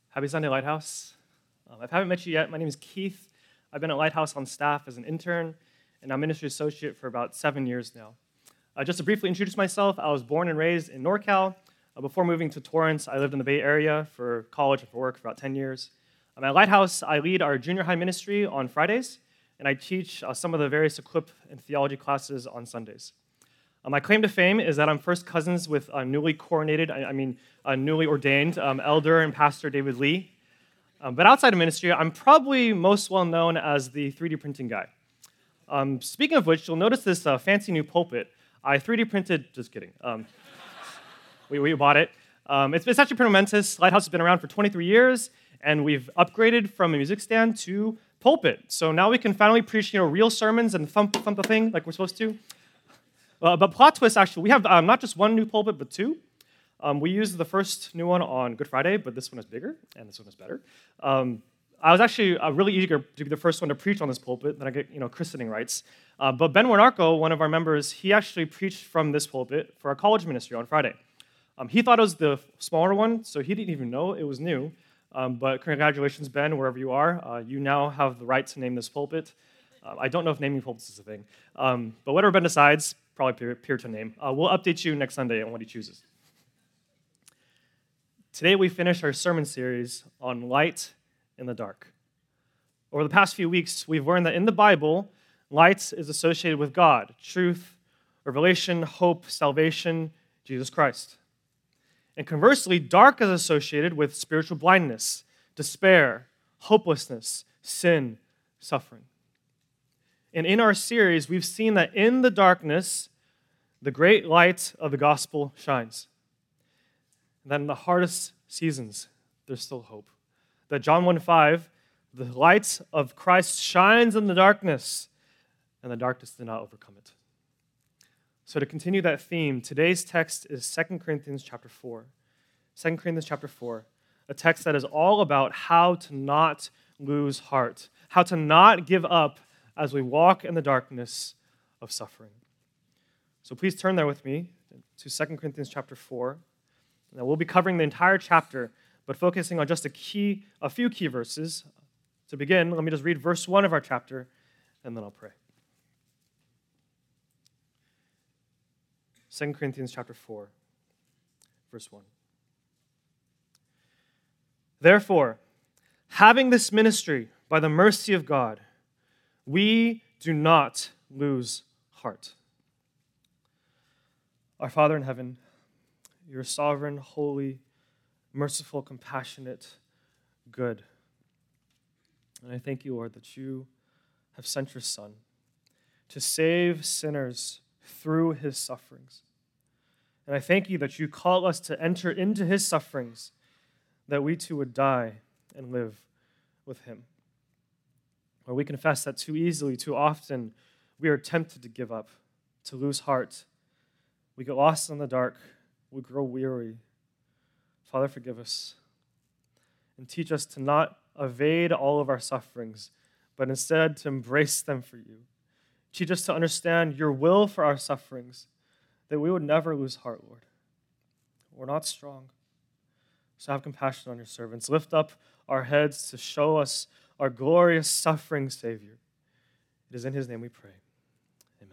Happy Sunday, Lighthouse. If I haven't met you yet, my name is Keith. I've been at Lighthouse on staff as an intern, and I'm ministry associate for about 7 years now. Just to briefly introduce myself, I was born and raised in NorCal. Before moving to Torrance, I lived in the Bay Area for college and for work for about 10 years. At Lighthouse, I lead our junior high ministry on Fridays, and I teach some of the various Equip and theology classes on Sundays. My claim to fame is that I'm first cousins with newly ordained elder and pastor David Lee. But outside of ministry, I'm probably most well known as the 3D printing guy. Speaking of which, you'll notice this fancy new pulpit. I 3D printed, just kidding. We bought it. It's actually pretty momentous. Lighthouse has been around for 23 years, and we've upgraded from a music stand to pulpit. So now we can finally preach real sermons and thump the thing like we're supposed to. But plot twist, actually, we have not just one new pulpit, but two. We used the first new one on Good Friday, but this one is bigger, and this one is better. I was actually really eager to be the first one to preach on this pulpit, then I get christening rights. But Ben Warnarko, one of our members, he actually preached from this pulpit for our college ministry on Friday. He thought it was the smaller one, so he didn't even know it was new. But congratulations, Ben, wherever you are. You now have the right to name this pulpit. I don't know if naming pulpits is a thing. But whatever Ben decides, probably peer to name. We'll update you next Sunday on what he chooses. Today we finish our sermon series on light in the dark. Over the past few weeks, we've learned that in the Bible, light is associated with God, truth, revelation, hope, salvation, Jesus Christ. And conversely, dark is associated with spiritual blindness, despair, hopelessness, sin, suffering. And in our series, we've seen that in the darkness, the great light of the gospel shines. And that in the hardest seasons, there's still hope. That John 1:5, the light of Christ shines in the darkness, and the darkness did not overcome it. So to continue that theme, today's text is 2 Corinthians chapter 4. 2 Corinthians chapter 4, a text that is all about how to not lose heart, how to not give up as we walk in the darkness of suffering. So please turn there with me to 2 Corinthians chapter 4. Now we'll be covering the entire chapter, but focusing on just a few key verses. To begin, let me just read verse 1 of our chapter, and then I'll pray. 2 Corinthians chapter 4, verse 1. Therefore, having this ministry by the mercy of God, we do not lose heart. Our Father in heaven, you're sovereign, holy, merciful, compassionate, good. And I thank you, Lord, that you have sent your Son to save sinners through his sufferings. And I thank you that you call us to enter into his sufferings, that we too would die and live with him. Or we confess that too easily, too often, we are tempted to give up, to lose heart. We get lost in the dark. We grow weary. Father, forgive us. And teach us to not evade all of our sufferings, but instead to embrace them for you. Teach us to understand your will for our sufferings, that we would never lose heart, Lord. We're not strong. So have compassion on your servants. Lift up our heads to show us our glorious suffering Savior. It is in his name we pray. Amen.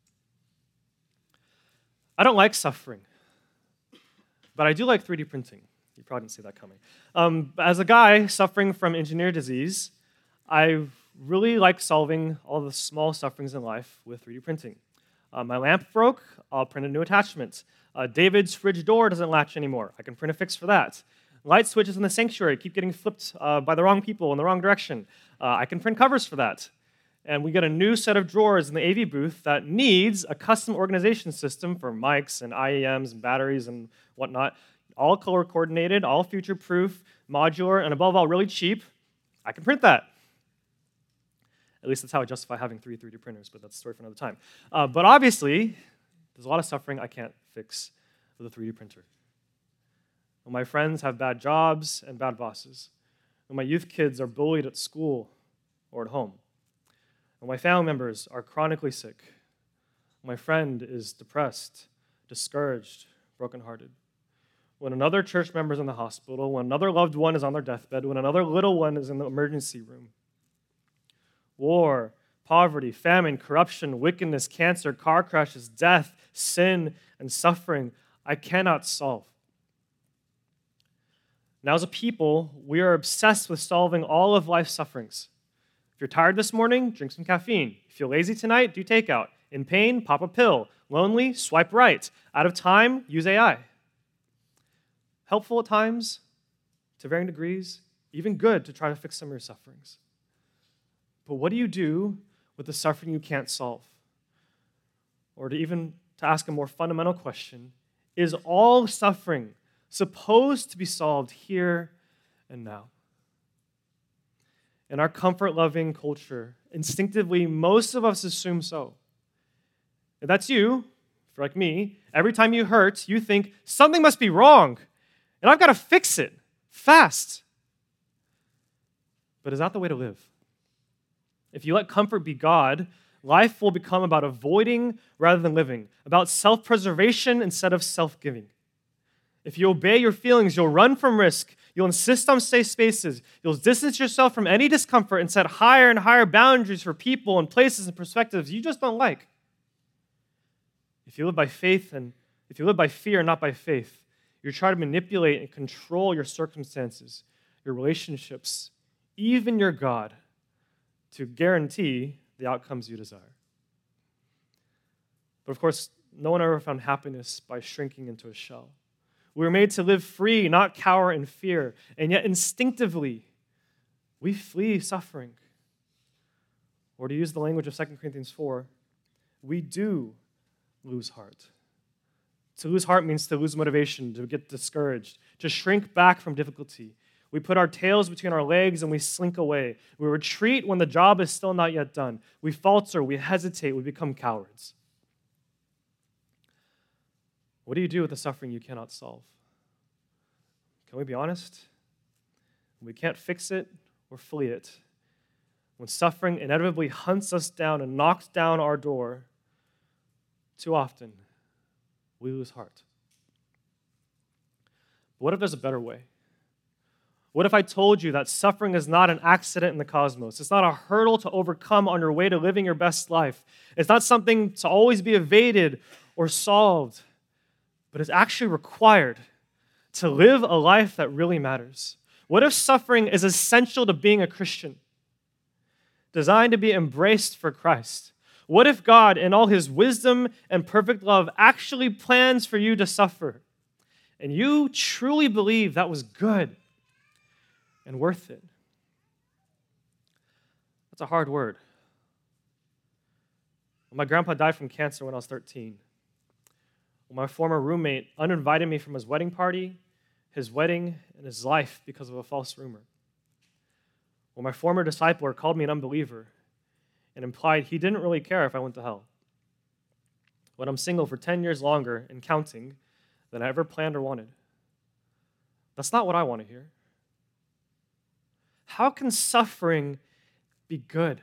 I don't like suffering, but I do like 3D printing. You probably didn't see that coming. As a guy suffering from engineered disease, I really like solving all the small sufferings in life with 3D printing. My lamp broke, I'll print a new attachment. David's fridge door doesn't latch anymore. I can print a fix for that. Light switches in the sanctuary keep getting flipped by the wrong people in the wrong direction. I can print covers for that. And we get a new set of drawers in the AV booth that needs a custom organization system for mics and IEMs and batteries and whatnot. All color coordinated, all future-proof, modular, and above all, really cheap. I can print that. At least that's how I justify having 3D printers, but that's a story for another time. But obviously, there's a lot of suffering I can't fix with a 3D printer. When my friends have bad jobs and bad bosses. When my youth kids are bullied at school or at home. When my family members are chronically sick. When my friend is depressed, discouraged, brokenhearted. when another church member is in the hospital, when another loved one is on their deathbed, when another little one is in the emergency room. War, poverty, famine, corruption, wickedness, cancer, car crashes, death, sin, and suffering I cannot solve. Now, as a people, we are obsessed with solving all of life's sufferings. If you're tired this morning, drink some caffeine. If you're lazy tonight, do takeout. In pain, pop a pill. Lonely, swipe right. Out of time, use AI. Helpful at times, to varying degrees, even good to try to fix some of your sufferings. But what do you do with the suffering you can't solve? Or to ask a more fundamental question, is all suffering supposed to be solved here and now? In our comfort-loving culture, instinctively, most of us assume so. If that's you, if you're like me, every time you hurt, you think, something must be wrong, and I've got to fix it fast. But is that the way to live? If you let comfort be God, life will become about avoiding rather than living, about self-preservation instead of self-giving. If you obey your feelings, you'll run from risk. You'll insist on safe spaces. You'll distance yourself from any discomfort and set higher and higher boundaries for people and places and perspectives you just don't like. If you live by faith and if you live by fear, not by faith, you try to manipulate and control your circumstances, your relationships, even your God, to guarantee the outcomes you desire. But of course, no one ever found happiness by shrinking into a shell. We were made to live free, not cower in fear, and yet instinctively, we flee suffering. Or to use the language of 2 Corinthians 4, we do lose heart. To lose heart means to lose motivation, to get discouraged, to shrink back from difficulty. We put our tails between our legs and we slink away. We retreat when the job is still not yet done. We falter, we hesitate, we become cowards. What do you do with the suffering you cannot solve? Can we be honest? We can't fix it or flee it. When suffering inevitably hunts us down and knocks down our door, too often we lose heart. But what if there's a better way? What if I told you that suffering is not an accident in the cosmos? It's not a hurdle to overcome on your way to living your best life. It's not something to always be evaded or solved, but it's actually required to live a life that really matters. What if suffering is essential to being a Christian, designed to be embraced for Christ? What if God, in all his wisdom and perfect love, actually plans for you to suffer, and you truly believe that was good and worth it? That's a hard word. My grandpa died from cancer when I was 13. My former roommate uninvited me from his wedding party, his wedding, and his life because of a false rumor. Well, my former discipler called me an unbeliever and implied he didn't really care if I went to hell. When I'm single for 10 years longer and counting than I ever planned or wanted. That's not what I want to hear. How can suffering be good?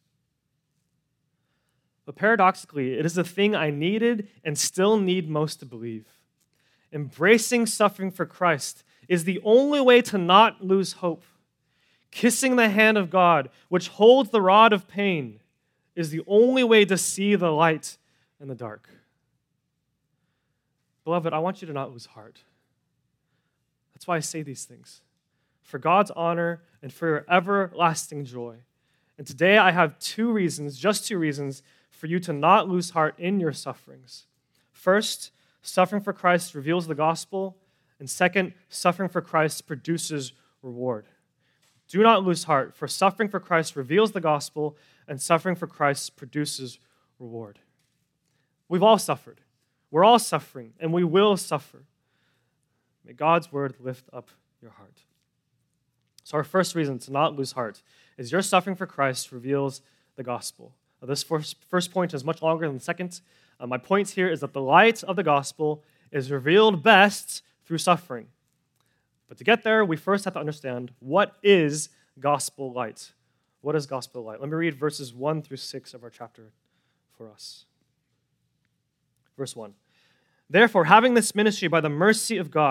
But paradoxically, it is the thing I needed and still need most to believe. Embracing suffering for Christ is the only way to not lose hope. Kissing the hand of God, which holds the rod of pain, is the only way to see the light in the dark. Beloved, I want you to not lose heart. That's why I say these things. For God's honor and for your everlasting joy. And today I have just two reasons, for you to not lose heart in your sufferings. First, suffering for Christ reveals the gospel. And second, suffering for Christ produces reward. Do not lose heart, for suffering for Christ reveals the gospel, and suffering for Christ produces reward. We've all suffered. We're all suffering, and we will suffer. May God's word lift up your heart. So our first reason to not lose heart is your suffering for Christ reveals the gospel. Now, this first point is much longer than the second. My point here is that the light of the gospel is revealed best through suffering. But to get there, we first have to understand what is gospel light. What is gospel light? Let me read verses 1 through 6 of our chapter for us. Verse 1. Therefore, having this ministry by the mercy of God,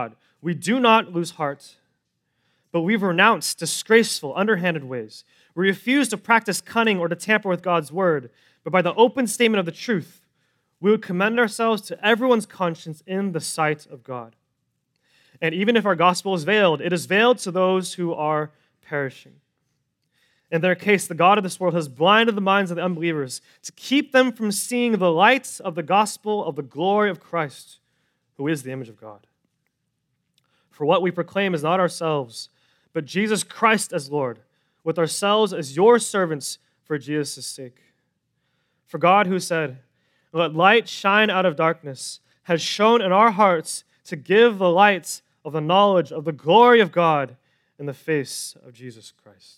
We do not lose heart, but we renounce disgraceful, underhanded ways. We refuse to practice cunning or to tamper with God's word, but by the open statement of the truth, we would commend ourselves to everyone's conscience in the sight of God. And even if our gospel is veiled, it is veiled to those who are perishing. In their case, the God of this world has blinded the minds of the unbelievers to keep them from seeing the light of the gospel of the glory of Christ, who is the image of God. For what we proclaim is not ourselves, but Jesus Christ as Lord, with ourselves as your servants for Jesus' sake. For God, who said, "Let light shine out of darkness," has shone in our hearts to give the light of the knowledge of the glory of God in the face of Jesus Christ.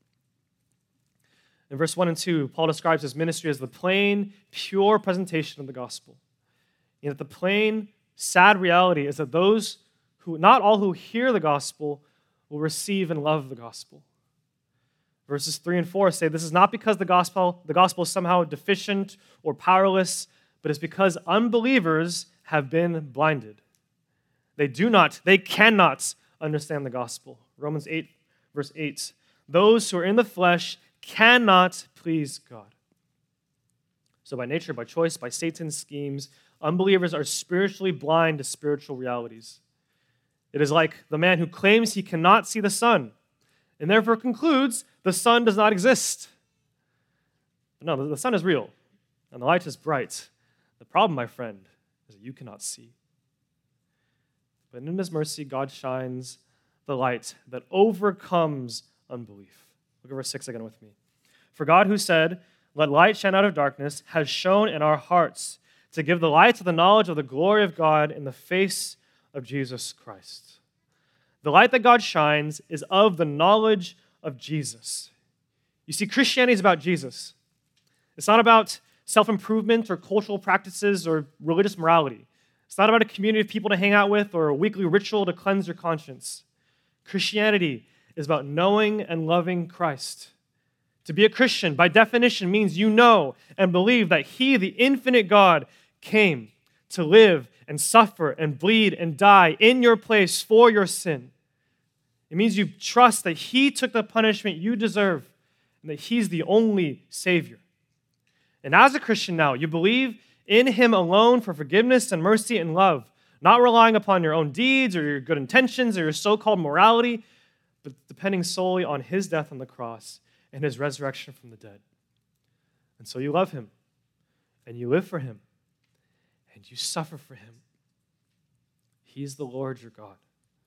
In verse 1 and 2, Paul describes his ministry as the plain, pure presentation of the gospel. And that the plain, sad reality is that not all who hear the gospel will receive and love the gospel. Verses 3 and 4 say this is not because the gospel is somehow deficient or powerless, but it's because unbelievers have been blinded. They cannot understand the gospel. Romans 8, verse 8. Those who are in the flesh cannot please God. So by nature, by choice, by Satan's schemes, unbelievers are spiritually blind to spiritual realities. It is like the man who claims he cannot see the sun and therefore concludes the sun does not exist. But no, the sun is real and the light is bright. The problem, my friend, is that you cannot see. But in His mercy, God shines the light that overcomes unbelief. Look at verse 6 again with me. For God, who said, "Let light shine out of darkness," has shone in our hearts to give the light of the knowledge of the glory of God in the face of Jesus Christ. The light that God shines is of the knowledge of Jesus. You see, Christianity is about Jesus. It's not about self-improvement or cultural practices or religious morality. It's not about a community of people to hang out with or a weekly ritual to cleanse your conscience. Christianity is about knowing and loving Christ. To be a Christian, by definition, means you know and believe that He, the infinite God, came to live and suffer and bleed and die in your place for your sin. It means you trust that He took the punishment you deserve and that He's the only Savior. And as a Christian now, you believe in Him alone for forgiveness and mercy and love, not relying upon your own deeds or your good intentions or your so-called morality, but depending solely on His death on the cross and His resurrection from the dead. And so you love Him, and you live for Him, and you suffer for Him. He's the Lord your God.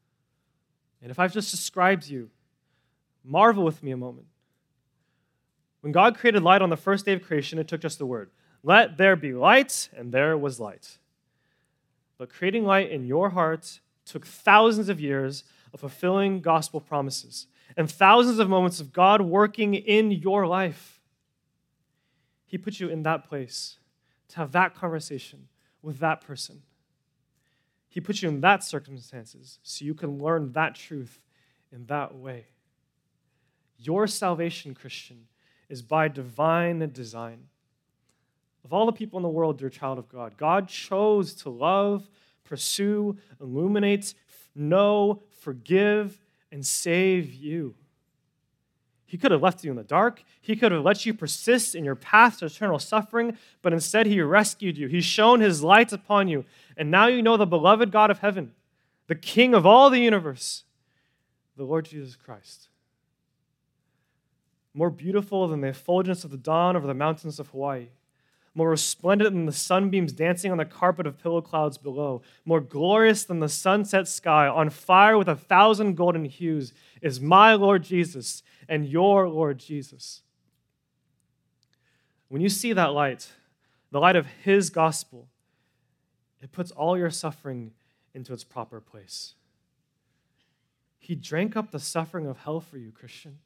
And if I've just described you, marvel with me a moment. When God created light on the first day of creation, it took just the word, "Let there be light," and there was light. But creating light in your heart took thousands of years of fulfilling gospel promises and thousands of moments of God working in your life. He put you in that place to have that conversation with that person. He put you in that circumstances so you can learn that truth in that way. Your salvation, Christian, is by divine design. Of all the people in the world, dear child of God, God chose to love, pursue, illuminate, know, forgive, and save you. He could have left you in the dark. He could have let you persist in your path to eternal suffering, but instead He rescued you. He's shown His light upon you, and now you know the beloved God of heaven, the King of all the universe, the Lord Jesus Christ. More beautiful than the effulgence of the dawn over the mountains of Hawaii, more resplendent than the sunbeams dancing on the carpet of pillow clouds below, more glorious than the sunset sky, on fire with 1,000 golden hues, is my Lord Jesus and your Lord Jesus. When you see that light, the light of His gospel, it puts all your suffering into its proper place. He drank up the suffering of hell for you, Christian.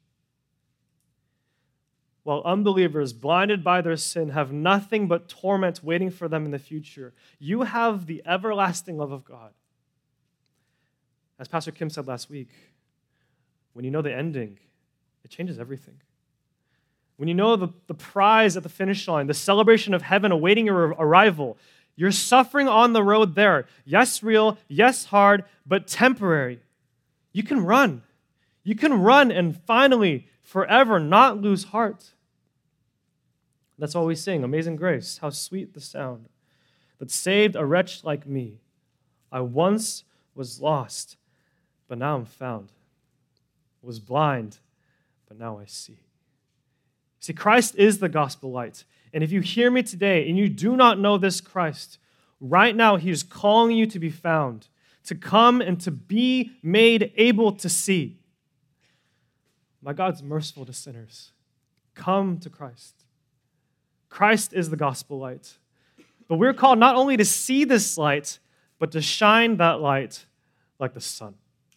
While unbelievers, blinded by their sin, have nothing but torment waiting for them in the future, you have the everlasting love of God. As Pastor Kim said last week, when you know the ending, it changes everything. When you know the prize at the finish line, the celebration of heaven awaiting your arrival, Your suffering on the road there, yes, real, yes, hard, but temporary. You can run. You can run and finally, forever, not lose heart. That's all we sing, Amazing Grace, how sweet the sound that saved a wretch like me. I once was lost, but now I'm found. Was blind, but now I see. See, Christ is the gospel light. And if you hear me today and you do not know this Christ, right now he is calling you to be found, to come and to be made able to see. My God's merciful to sinners. Come to Christ. Christ is the gospel light. But we're called not only to see this light, but to shine that light like the sun.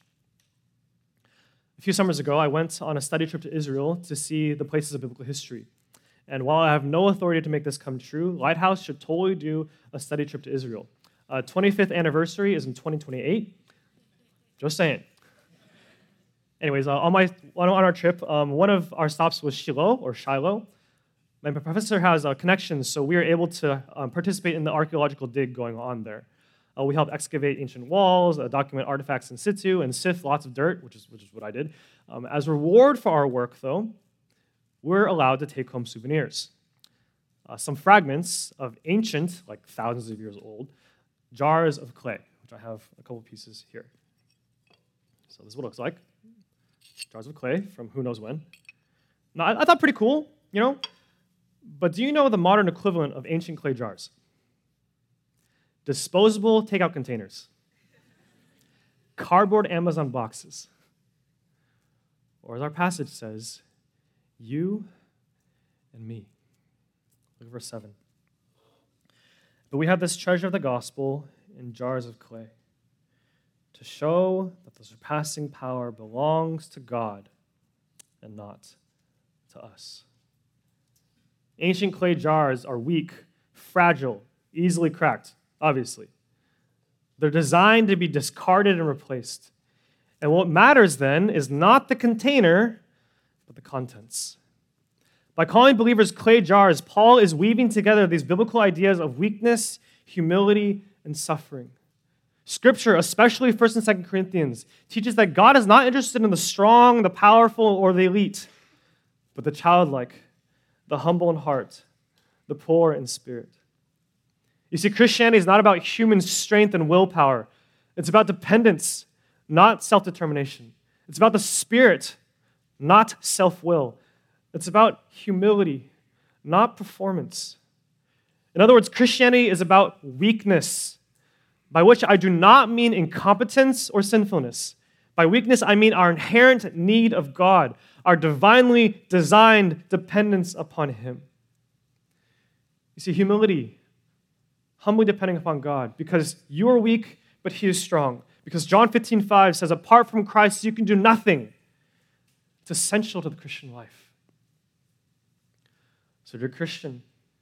A few summers ago, I went on a study trip to Israel to see the places of biblical history. And while I have no authority to make this come true, Lighthouse should totally do a study trip to Israel. 25th anniversary is in 2028. Just saying. Anyways, on our trip, one of our stops was Shiloh. My professor has connections, so we were able to participate in the archaeological dig going on there. We helped excavate ancient walls, document artifacts in situ, and sift lots of dirt, which is what I did. As reward for our work, though, we're allowed to take home souvenirs. Some fragments of ancient, like thousands of years old, jars of clay, which I have a couple pieces here. So this is what it looks like. Jars of clay from who knows when. Now, I thought pretty cool, you know? But do you know the modern equivalent of ancient clay jars? Disposable takeout containers. Cardboard Amazon boxes. Or as our passage says, you and me. Look at verse 7. But we have this treasure of the gospel in jars of clay to show that the surpassing power belongs to God and not to us. Ancient clay jars are weak, fragile, easily cracked, obviously. They're designed to be discarded and replaced. And what matters then is not the container, but the contents. By calling believers clay jars, Paul is weaving together these biblical ideas of weakness, humility, and suffering. Scripture, especially 1st and 2nd Corinthians, teaches that God is not interested in the strong, the powerful, or the elite, but the childlike, the humble in heart, the poor in spirit. You see, Christianity is not about human strength and willpower. It's about dependence, not self-determination. It's about the Spirit, not self-will. It's about humility, not performance. In other words, Christianity is about weakness, by which I do not mean incompetence or sinfulness. By weakness, I mean our inherent need of God, our divinely designed dependence upon Him. You see, humility, humbly depending upon God, because you are weak, but He is strong. Because John 15:5 says, apart from Christ, you can do nothing. It's essential to the Christian life. So if you're a Christian,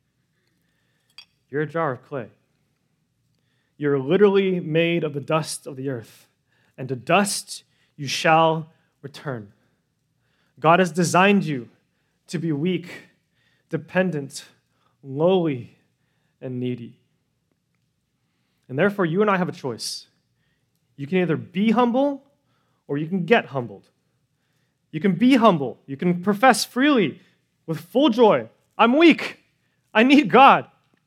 you're a jar of clay. You're literally made of the dust of the earth, and to dust you shall return. God has designed you to be weak, dependent, lowly, and needy. And therefore, you and I have a choice. You can either be humble or you can get humbled. You can be humble. You can profess freely with full joy, I'm weak. I need God.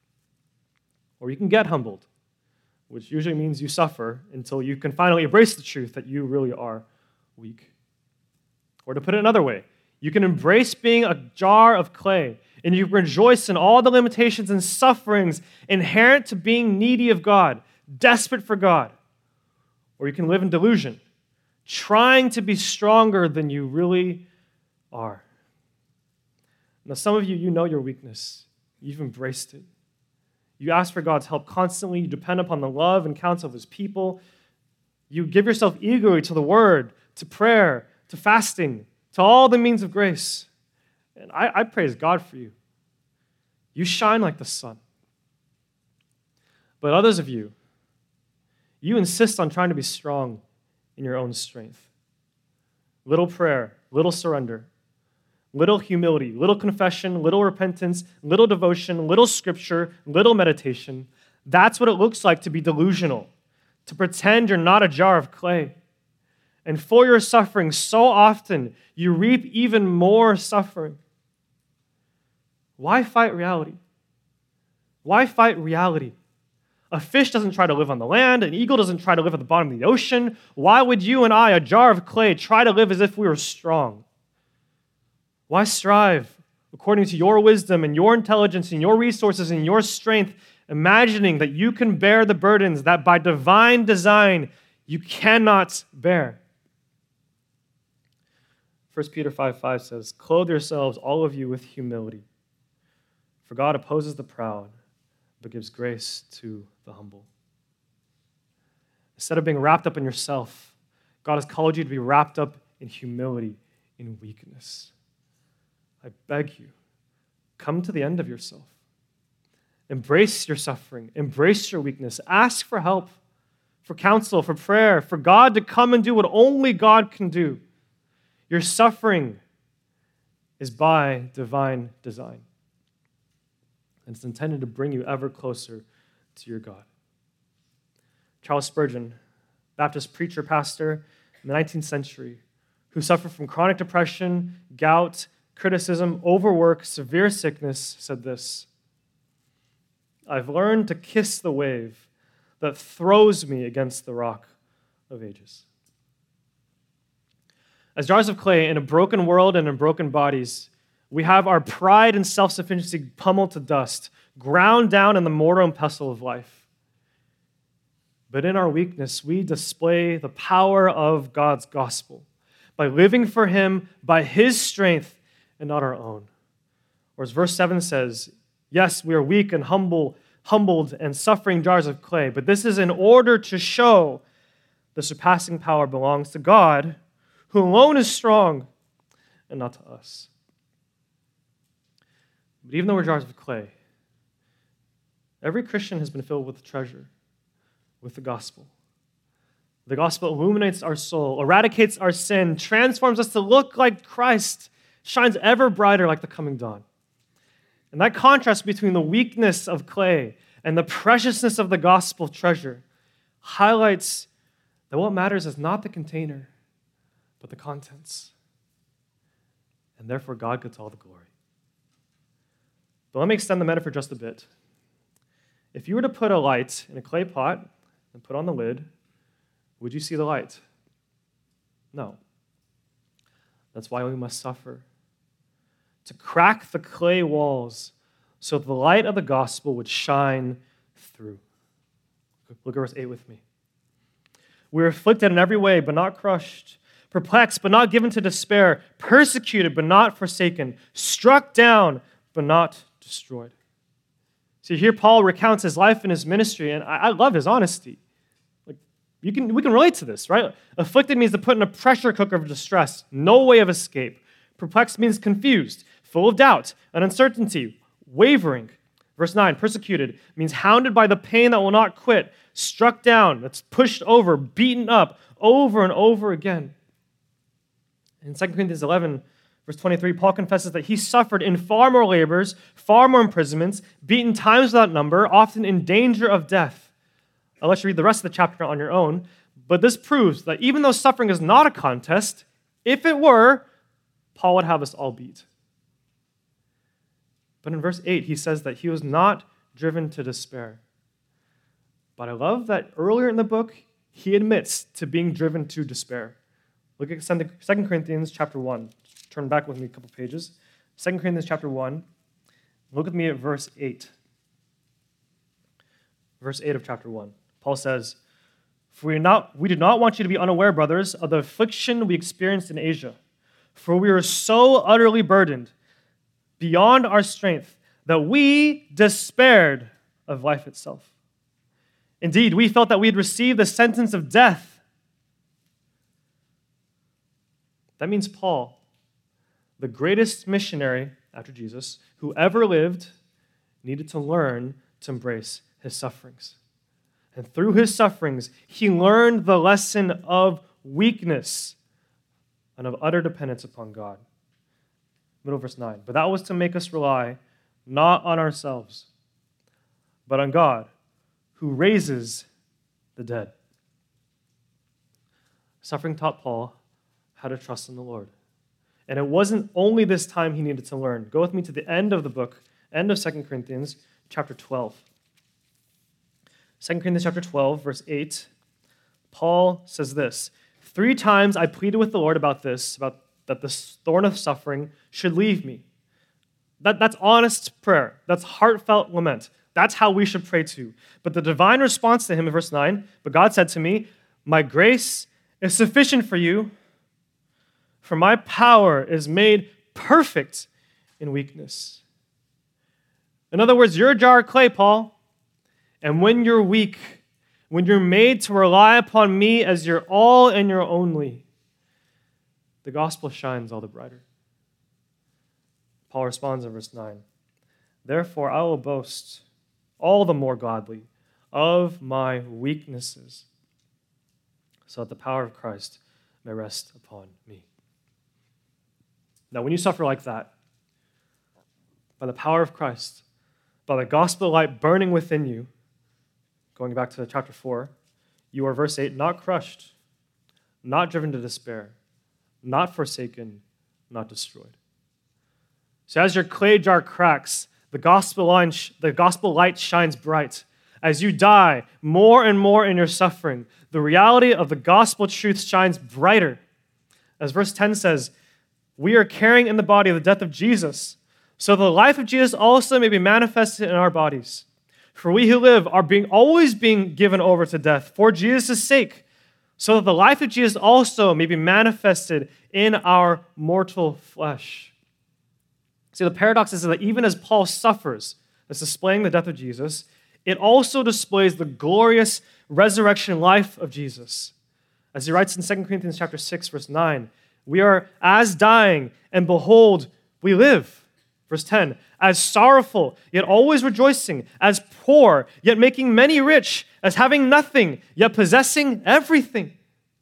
Or you can get humbled, which usually means you suffer until you can finally embrace the truth that you really are weak. Or to put it another way, you can embrace being a jar of clay, and you rejoice in all the limitations and sufferings inherent to being needy of God, desperate for God. Or you can live in delusion, trying to be stronger than you really are. Now, some of you, you know your weakness. You've embraced it. You ask for God's help constantly. You depend upon the love and counsel of His people. You give yourself eagerly to the Word, to prayer, to fasting, to all the means of grace. And I praise God for you. You shine like the sun. But others of you, you insist on trying to be strong in your own strength. Little prayer, little surrender, little humility, little confession, little repentance, little devotion, little scripture, little meditation, That's what it looks like to be delusional, to pretend you're not a jar of clay. And for your suffering, so often you reap even more suffering. Why fight reality? Why fight reality? A fish doesn't try to live on the land. An eagle doesn't try to live at the bottom of the ocean. Why would you and I, a jar of clay, try to live as if we were strong? Why strive according to your wisdom and your intelligence and your resources and your strength, imagining that you can bear the burdens that by divine design you cannot bear? 1 Peter 5:5 says, "Clothe yourselves, all of you, with humility. For God opposes the proud, but gives grace to the humble." Instead of being wrapped up in yourself, God has called you to be wrapped up in humility, in weakness. I beg you, come to the end of yourself. Embrace your suffering. Embrace your weakness. Ask for help, for counsel, for prayer, for God to come and do what only God can do. Your suffering is by divine design. And it's intended to bring you ever closer to your God. Charles Spurgeon, Baptist preacher, pastor in the 19th century, who suffered from chronic depression, gout, criticism, overwork, severe sickness, said this: "I've learned to kiss the wave that throws me against the rock of ages." As jars of clay in a broken world and in broken bodies, we have our pride and self-sufficiency pummeled to dust, ground down in the mortar and pestle of life. But in our weakness, we display the power of God's gospel by living for Him, by His strength, and not our own. Or as verse 7 says, yes, we are weak and humbled and suffering jars of clay, but this is in order to show the surpassing power belongs to God, who alone is strong, and not to us. But even though we're jars of clay, every Christian has been filled with treasure, with the gospel. The gospel illuminates our soul, eradicates our sin, transforms us to look like Christ, shines ever brighter like the coming dawn. And that contrast between the weakness of clay and the preciousness of the gospel treasure highlights that what matters is not the container, but the contents. And therefore, God gets all the glory. But let me extend the metaphor just a bit. If you were to put a light in a clay pot and put on the lid, would you see the light? No. That's why we must suffer. To crack the clay walls so that the light of the gospel would shine through. Look at verse 8 with me. We are afflicted in every way, but not crushed. Perplexed, but not given to despair. Persecuted, but not forsaken. Struck down, but not destroyed. See, here Paul recounts his life and his ministry, and I love his honesty. We can relate to this, right? Afflicted means to put in a pressure cooker of distress, no way of escape. Perplexed means confused, full of doubt and uncertainty, wavering. Verse 9, persecuted means hounded by the pain that will not quit, struck down, that's pushed over, beaten up over and over again. In 2 Corinthians 11, verse 23, Paul confesses that he suffered in far more labors, far more imprisonments, beaten times without number, often in danger of death. I'll let you read the rest of the chapter on your own, but this proves that even though suffering is not a contest, if it were, Paul would have us all beat. But in verse 8, he says that he was not driven to despair. But I love that earlier in the book, he admits to being driven to despair. Look at 2 Corinthians chapter 1. Turn back with me a couple pages. 2 Corinthians chapter 1. Look with me at verse 8. Verse 8 of chapter 1. Paul says, "For we did not want you to be unaware, brothers, of the affliction we experienced in Asia. For we were so utterly burdened beyond our strength that we despaired of life itself. Indeed, we felt that we had received the sentence of death." That means Paul, the greatest missionary after Jesus who ever lived, needed to learn to embrace his sufferings. And through his sufferings, he learned the lesson of weakness and of utter dependence upon God. Middle verse 9. But that was to make us rely not on ourselves, but on God, who raises the dead. Suffering taught Paul how to trust in the Lord. And it wasn't only this time he needed to learn. Go with me to the end of the book, end of 2 Corinthians chapter 12. 2 Corinthians chapter 12, verse 8, Paul says this, 3 times I pleaded with the Lord about this, about that the thorn of suffering should leave me. That's honest prayer. That's heartfelt lament. That's how we should pray too. But the divine response to him in verse 9, but God said to me, my grace is sufficient for you, for my power is made perfect in weakness. In other words, you're a jar of clay, Paul. And when you're weak, when you're made to rely upon me as your all and your only, the gospel shines all the brighter. Paul responds in verse 9, therefore I will boast all the more gladly of my weaknesses, so that the power of Christ may rest upon me. Now, when you suffer like that, by the power of Christ, by the gospel light burning within you, going back to chapter 4, you are, verse 8, not crushed, not driven to despair, not forsaken, not destroyed. So as your clay jar cracks, the gospel light shines bright. As you die more and more in your suffering, the reality of the gospel truth shines brighter. As verse 10 says, we are carrying in the body the death of Jesus, so the life of Jesus also may be manifested in our bodies. For we who live are always being given over to death for Jesus' sake, so that the life of Jesus also may be manifested in our mortal flesh. See, the paradox is that even as Paul suffers, as displaying the death of Jesus, it also displays the glorious resurrection life of Jesus. As he writes in 2 Corinthians chapter 6, verse 9, we are as dying, and behold, we live. Verse 10, as sorrowful, yet always rejoicing, as poor, yet making many rich, as having nothing, yet possessing everything.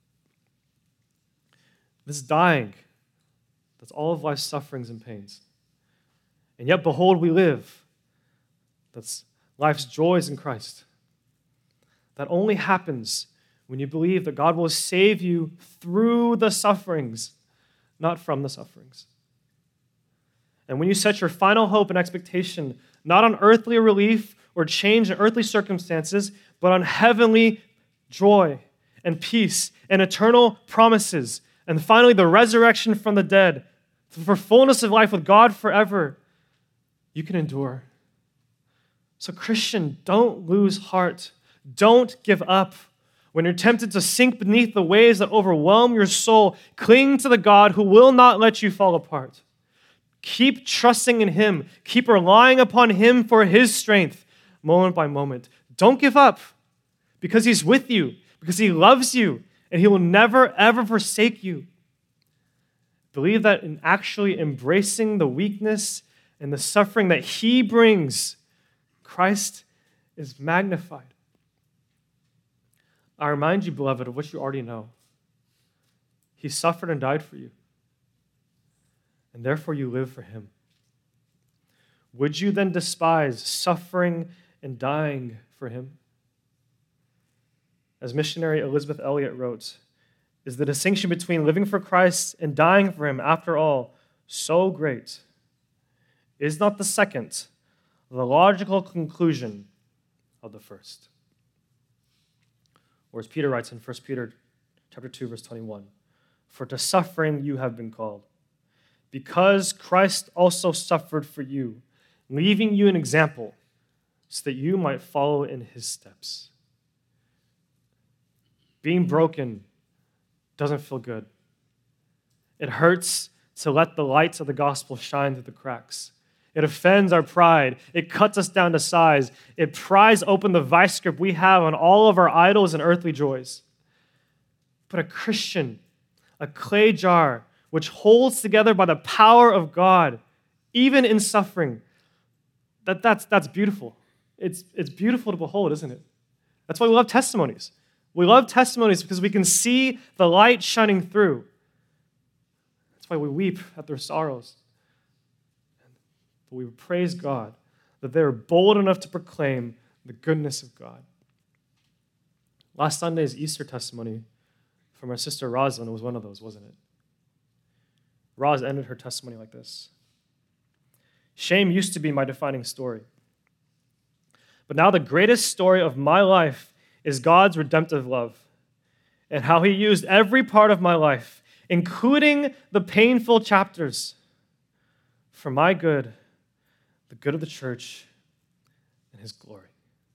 This dying, that's all of life's sufferings and pains. And yet, behold, we live. That's life's joys in Christ. That only happens when you believe that God will save you through the sufferings, not from the sufferings. And when you set your final hope and expectation not on earthly relief or change in earthly circumstances, but on heavenly joy and peace and eternal promises, and finally the resurrection from the dead for fullness of life with God forever, you can endure. So Christian, don't lose heart. Don't give up. When you're tempted to sink beneath the waves that overwhelm your soul, cling to the God who will not let you fall apart. Keep trusting in Him. Keep relying upon Him for His strength, moment by moment. Don't give up, because He's with you, because He loves you, and He will never, ever forsake you. Believe that in actually embracing the weakness and the suffering that He brings, Christ is magnified. I remind you, beloved, of what you already know. He suffered and died for you, and therefore you live for Him. Would you then despise suffering and dying for Him? As missionary Elizabeth Elliot wrote, is the distinction between living for Christ and dying for Him, after all, so great? Is not the second the logical conclusion of the first? Or as Peter writes in 1 Peter chapter 2, verse 21, for to suffering you have been called, because Christ also suffered for you, leaving you an example, so that you might follow in His steps. Being broken doesn't feel good. It hurts to let the light of the gospel shine through the cracks. It offends our pride. It cuts us down to size. It pries open the vice grip we have on all of our idols and earthly joys. But a Christian, a clay jar, which holds together by the power of God, even in suffering, that's beautiful. It's beautiful to behold, isn't it? That's why we love testimonies. We love testimonies because we can see the light shining through. That's why we weep at their sorrows. But we praise God that they are bold enough to proclaim the goodness of God. Last Sunday's Easter testimony from our sister Rosalind was one of those, wasn't it? Roz ended her testimony like this. Shame used to be my defining story. But now the greatest story of my life is God's redemptive love and how he used every part of my life, including the painful chapters, for my good, the good of the church, and his glory.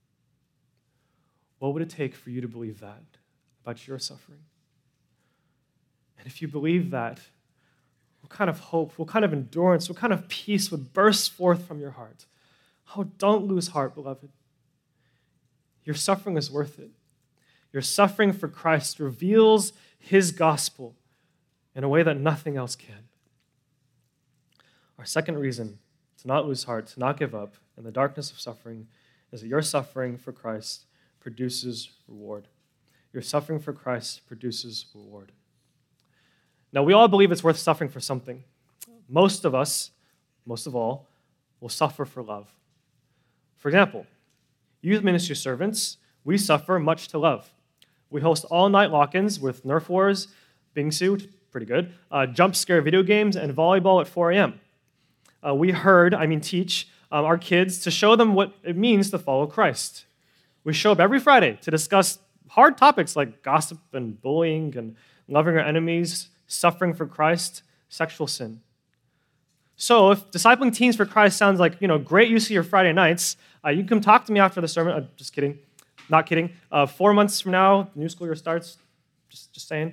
What would it take for you to believe that about your suffering? And if you believe that, what kind of hope, what kind of endurance, what kind of peace would burst forth from your heart? Oh, don't lose heart, beloved. Your suffering is worth it. Your suffering for Christ reveals his gospel in a way that nothing else can. Our second reason to not lose heart, to not give up in the darkness of suffering, is that your suffering for Christ produces reward. Your suffering for Christ produces reward. Now, we all believe it's worth suffering for something. Most of us, most of all, will suffer for love. For example, youth ministry servants, we suffer much to love. We host all-night lock-ins with Nerf Wars, Bingsu, pretty good, jump scare video games, and volleyball at 4 a.m. We teach our kids to show them what it means to follow Christ. We show up every Friday to discuss hard topics like gossip and bullying and loving our enemies, suffering for Christ, sexual sin. So if discipling teens for Christ sounds like, great use of your Friday nights, you can come talk to me after the sermon. Just kidding. Not kidding. 4 months from now, the new school year starts. Just saying.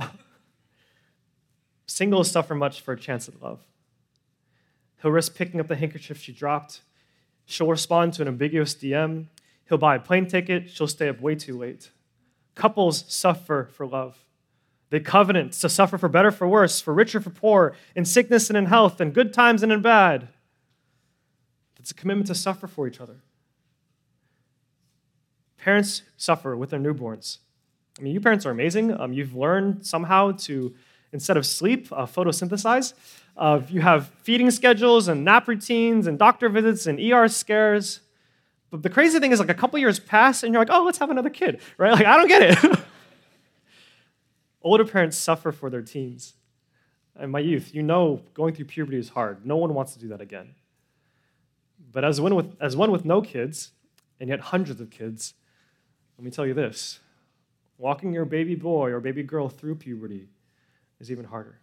Singles suffer much for a chance at love. He'll risk picking up the handkerchief she dropped. She'll respond to an ambiguous DM. He'll buy a plane ticket. She'll stay up way too late. Couples suffer for love. They covenant to suffer for better, for worse, for richer, for poor, in sickness and in health, in good times and in bad. It's a commitment to suffer for each other. Parents suffer with their newborns. You parents are amazing. You've learned somehow to, instead of sleep, photosynthesize. You have feeding schedules and nap routines and doctor visits and ER scares. But the crazy thing is, a couple years pass and you're like, oh, let's have another kid, right? I don't get it. Older parents suffer for their teens. And my youth, going through puberty is hard. No one wants to do that again. But as one with no kids, and yet hundreds of kids, let me tell you this. Walking your baby boy or baby girl through puberty is even harder.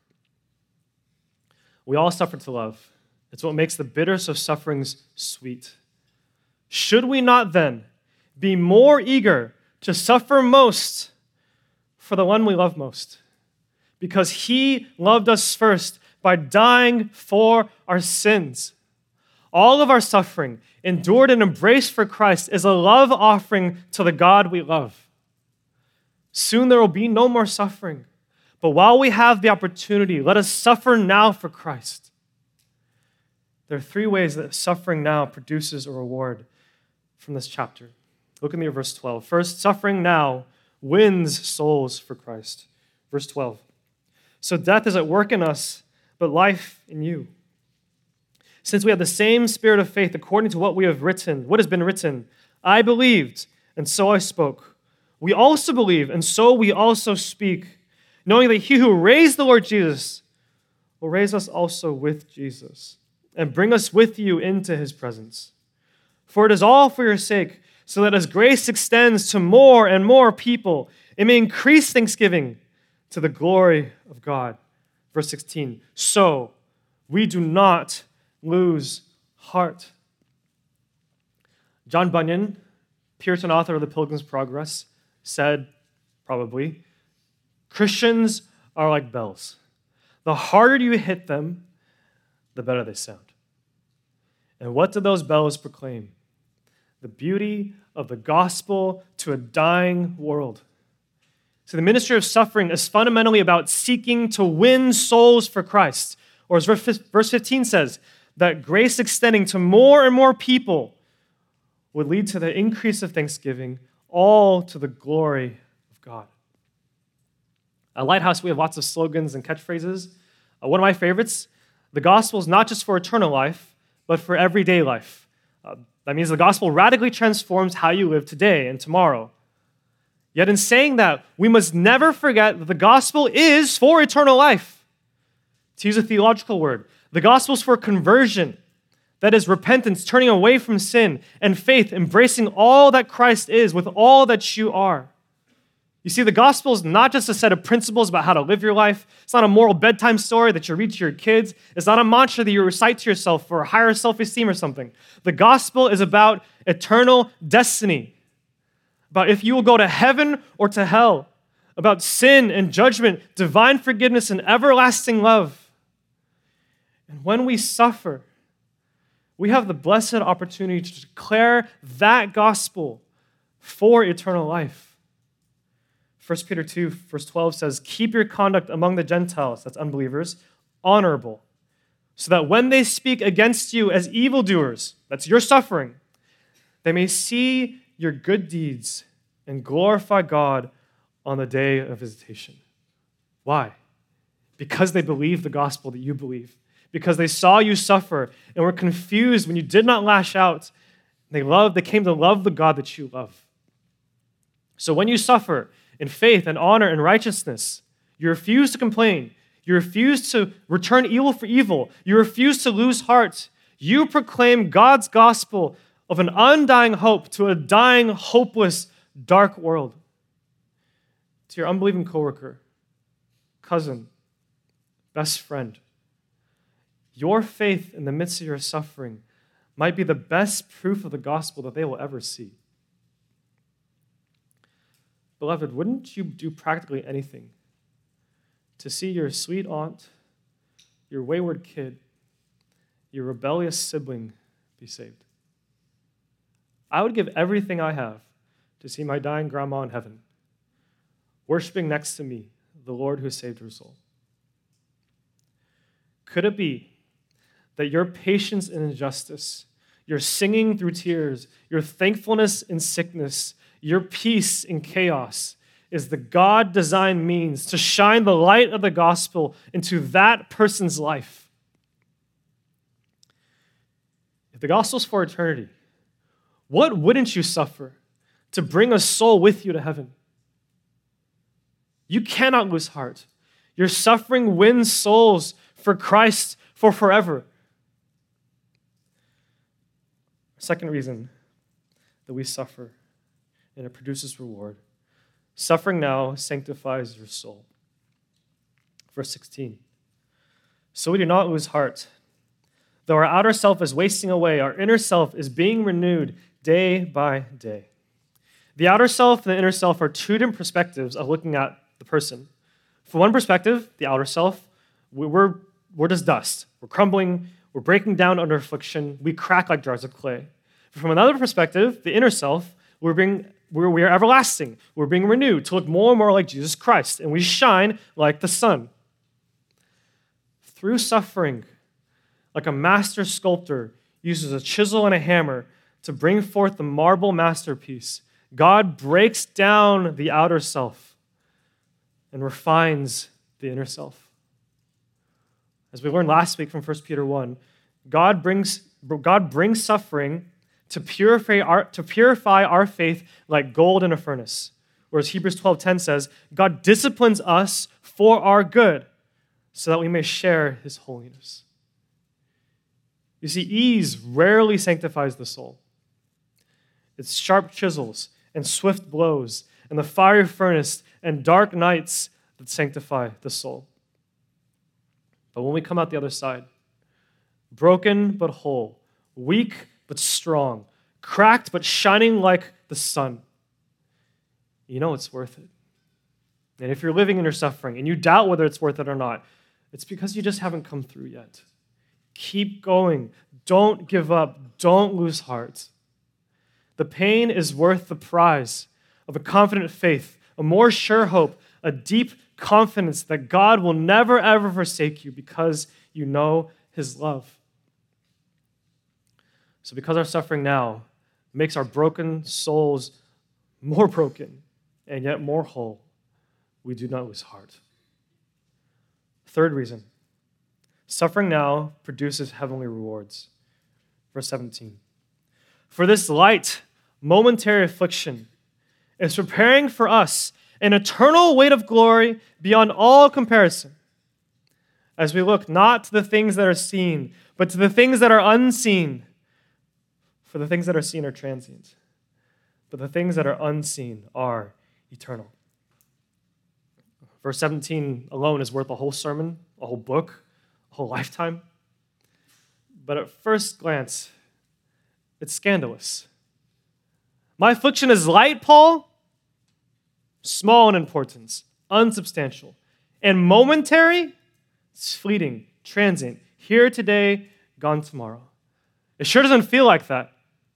We all suffer to love. It's what makes the bitterness of sufferings sweet. Should we not then be more eager to suffer most for the one we love most? Because he loved us first by dying for our sins. All of our suffering, endured and embraced for Christ, is a love offering to the God we love. Soon there will be no more suffering. But while we have the opportunity, let us suffer now for Christ. There are 3 ways that suffering now produces a reward from this chapter. Look at me at verse 12. First, suffering now wins souls for Christ. Verse 12. So death is at work in us, but life in you. Since we have the same spirit of faith, according to what has been written, I believed, and so I spoke. We also believe, and so we also speak, knowing that he who raised the Lord Jesus will raise us also with Jesus and bring us with you into his presence. For it is all for your sake, so that as grace extends to more and more people, it may increase thanksgiving to the glory of God. Verse 16, so we do not lose heart. John Bunyan, Puritan author of The Pilgrim's Progress, said, probably, Christians are like bells. The harder you hit them, the better they sound. And what do those bells proclaim? The beauty of the gospel to a dying world. So the ministry of suffering is fundamentally about seeking to win souls for Christ. Or as verse 15 says, that grace extending to more and more people would lead to the increase of thanksgiving, all to the glory of God. At Lighthouse, we have lots of slogans and catchphrases. One of my favorites, the gospel is not just for eternal life, but for everyday life. That means the gospel radically transforms how you live today and tomorrow. Yet in saying that, we must never forget that the gospel is for eternal life. To use a theological word, the gospel is for conversion. That is repentance, turning away from sin, and faith, embracing all that Christ is with all that you are. You see, the gospel is not just a set of principles about how to live your life. It's not a moral bedtime story that you read to your kids. It's not a mantra that you recite to yourself for higher self-esteem or something. The gospel is about eternal destiny, about if you will go to heaven or to hell, about sin and judgment, divine forgiveness and everlasting love. And when we suffer, we have the blessed opportunity to declare that gospel for eternal life. 1 Peter 2, verse 12 says, "Keep your conduct among the Gentiles," that's unbelievers, "honorable, so that when they speak against you as evildoers," that's your suffering, "they may see your good deeds and glorify God on the day of visitation." Why? Because they believe the gospel that you believe. Because they saw you suffer and were confused when you did not lash out. They came to love the God that you love. So when you suffer in faith and honor and righteousness, you refuse to complain. You refuse to return evil for evil. You refuse to lose heart. You proclaim God's gospel of an undying hope to a dying, hopeless, dark world. To your unbelieving coworker, cousin, best friend, your faith in the midst of your suffering might be the best proof of the gospel that they will ever see. Beloved, wouldn't you do practically anything to see your sweet aunt, your wayward kid, your rebellious sibling be saved? I would give everything I have to see my dying grandma in heaven, worshiping next to me, the Lord who saved her soul. Could it be that your patience in injustice, your singing through tears, your thankfulness in sickness, your peace in chaos is the God-designed means to shine the light of the gospel into that person's life? If the gospel's for eternity, what wouldn't you suffer to bring a soul with you to heaven? You cannot lose heart. Your suffering wins souls for Christ for forever. Second reason that we suffer, and it produces reward. Suffering now sanctifies your soul. Verse 16. "So we do not lose heart. Though our outer self is wasting away, our inner self is being renewed day by day." The outer self and the inner self are two different perspectives of looking at the person. From one perspective, the outer self, we're just dust. We're crumbling. We're breaking down under affliction. We crack like jars of clay. From another perspective, the inner self, we are everlasting. We're being renewed to look more and more like Jesus Christ, and we shine like the sun. Through suffering, like a master sculptor uses a chisel and a hammer to bring forth the marble masterpiece, God breaks down the outer self and refines the inner self. As we learned last week from 1 Peter 1, God brings suffering to purify our faith like gold in a furnace. Whereas Hebrews 12:10 says, God disciplines us for our good so that we may share his holiness. You see, ease rarely sanctifies the soul. It's sharp chisels and swift blows and the fiery furnace and dark nights that sanctify the soul. But when we come out the other side, broken but whole, weak but strong, cracked but shining like the sun, you know it's worth it. And if you're living in your suffering and you doubt whether it's worth it or not, it's because you just haven't come through yet. Keep going. Don't give up. Don't lose heart. The pain is worth the prize of a confident faith, a more sure hope, a deep confidence that God will never, ever forsake you because you know his love. So because our suffering now makes our broken souls more broken and yet more whole, we do not lose heart. Third reason, suffering now produces heavenly rewards. Verse 17. For this light, momentary affliction is preparing for us an eternal weight of glory beyond all comparison, as we look not to the things that are seen, but to the things that are unseen. For the things that are seen are transient, but the things that are unseen are eternal. Verse 17 alone is worth a whole sermon, a whole book, a whole lifetime. But at first glance, it's scandalous. My affliction is light, Paul, small in importance, unsubstantial, and momentary, it's fleeting, transient, here today, gone tomorrow. It sure doesn't feel like that.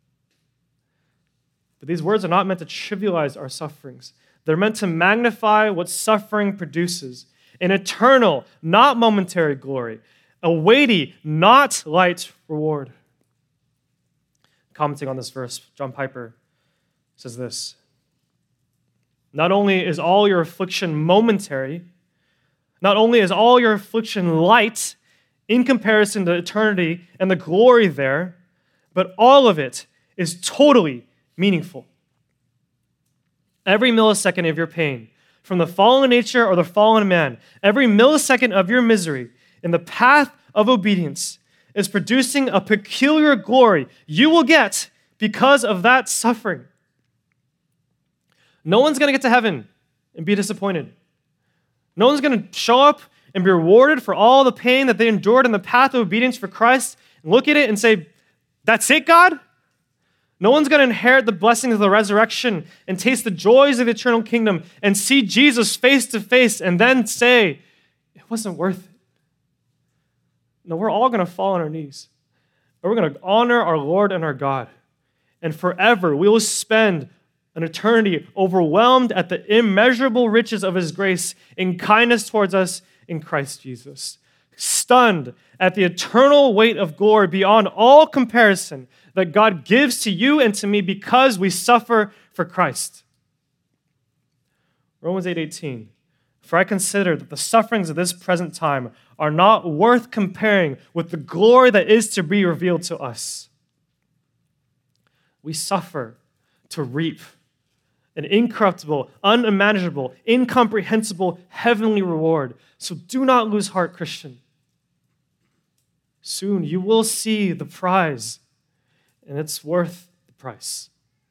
But these words are not meant to trivialize our sufferings. They're meant to magnify what suffering produces, an eternal, not momentary glory, a weighty, not light reward. Commenting on this verse, John Piper says this: not only is all your affliction momentary, not only is all your affliction light in comparison to eternity and the glory there, but all of it is totally meaningful. Every millisecond of your pain, from the fallen nature or the fallen man, every millisecond of your misery in the path of obedience is producing a peculiar glory you will get because of that suffering. No one's going to get to heaven and be disappointed. No one's going to show up and be rewarded for all the pain that they endured in the path of obedience for Christ and look at it and say, "That's it, God?" No one's going to inherit the blessings of the resurrection and taste the joys of the eternal kingdom and see Jesus face to face and then say, "It wasn't worth it." No, we're all going to fall on our knees. We're going to honor our Lord and our God. And forever we will spend an eternity overwhelmed at the immeasurable riches of His grace and kindness towards us in Christ Jesus. Stunned at the eternal weight of glory beyond all comparison that God gives to you and to me because we suffer for Christ. Romans 8:18. For I consider that the sufferings of this present time are not worth comparing with the glory that is to be revealed to us. We suffer to reap an incorruptible, unimaginable, incomprehensible heavenly reward. So do not lose heart, Christian. Soon you will see the prize, and it's worth the price.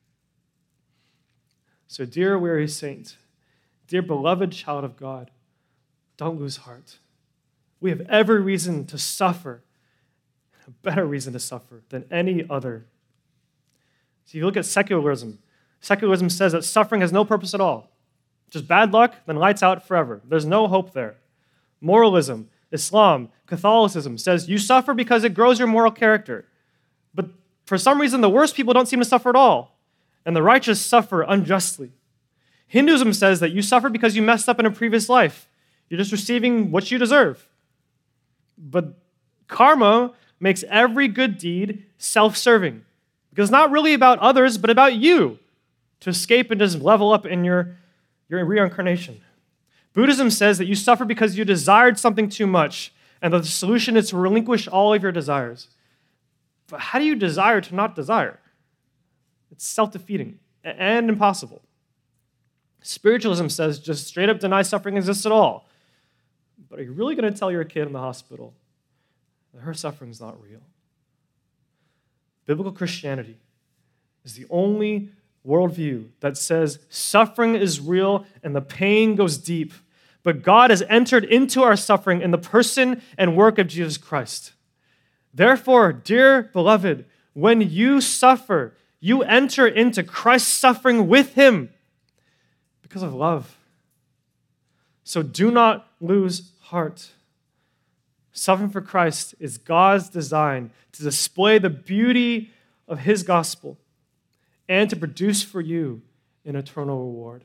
So, dear weary saint, dear beloved child of God, don't lose heart. We have every reason to suffer, a better reason to suffer than any other. So, you look at secularism. Secularism says that suffering has no purpose at all. Just bad luck, then lights out forever. There's no hope there. Moralism, Islam, Catholicism says you suffer because it grows your moral character. But for some reason, the worst people don't seem to suffer at all, and the righteous suffer unjustly. Hinduism says that you suffer because you messed up in a previous life. You're just receiving what you deserve. But karma makes every good deed self-serving, because it's not really about others, but about you, to escape and just level up in your reincarnation. Buddhism says that you suffer because you desired something too much, and the solution is to relinquish all of your desires. But how do you desire to not desire? It's self-defeating and impossible. Spiritualism says just straight up deny suffering exists at all. But are you really going to tell your kid in the hospital that her suffering is not real? Biblical Christianity is the only worldview that says suffering is real and the pain goes deep, but God has entered into our suffering in the person and work of Jesus Christ. Therefore, dear beloved, when you suffer, you enter into Christ's suffering with Him because of love. So do not lose heart. Suffering for Christ is God's design to display the beauty of His gospel and to produce for you an eternal reward.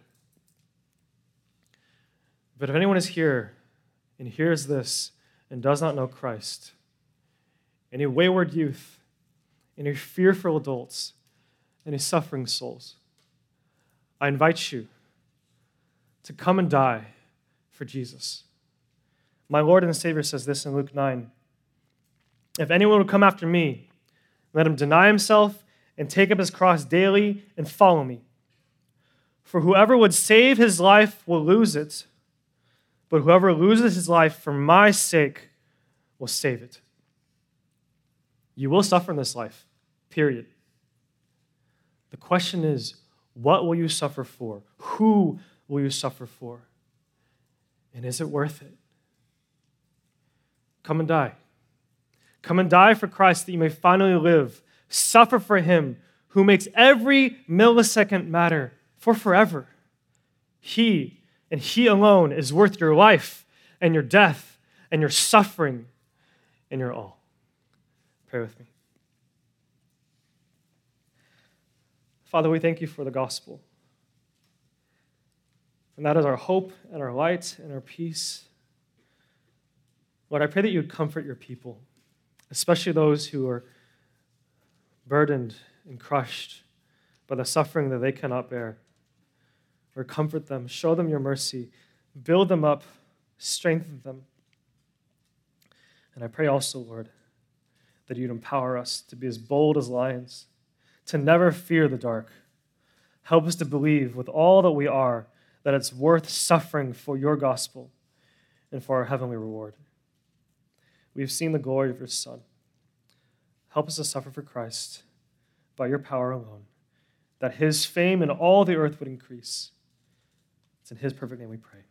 But if anyone is here and hears this and does not know Christ, any wayward youth, any fearful adults, any suffering souls, I invite you to come and die for Jesus. My Lord and Savior says this in Luke 9. If anyone would come after me, let him deny himself and take up his cross daily and follow me. For whoever would save his life will lose it, but whoever loses his life for my sake will save it. You will suffer in this life, period. The question is, what will you suffer for? Who will you suffer for? And is it worth it? Come and die. Come and die for Christ that you may finally live. Suffer for him who makes every millisecond matter for forever. He and he alone is worth your life and your death and your suffering and your all. Pray with me. Father, we thank you for the gospel. And that is our hope and our light and our peace. Lord, I pray that you would comfort your people, especially those who are burdened and crushed by the suffering that they cannot bear. Lord, comfort them, show them your mercy, build them up, strengthen them. And I pray also, Lord, that you'd empower us to be as bold as lions, to never fear the dark. Help us to believe with all that we are that it's worth suffering for your gospel and for our heavenly reward. We've seen the glory of your Son. Help us to suffer for Christ by your power alone, that his fame in all the earth would increase. It's in his perfect name we pray.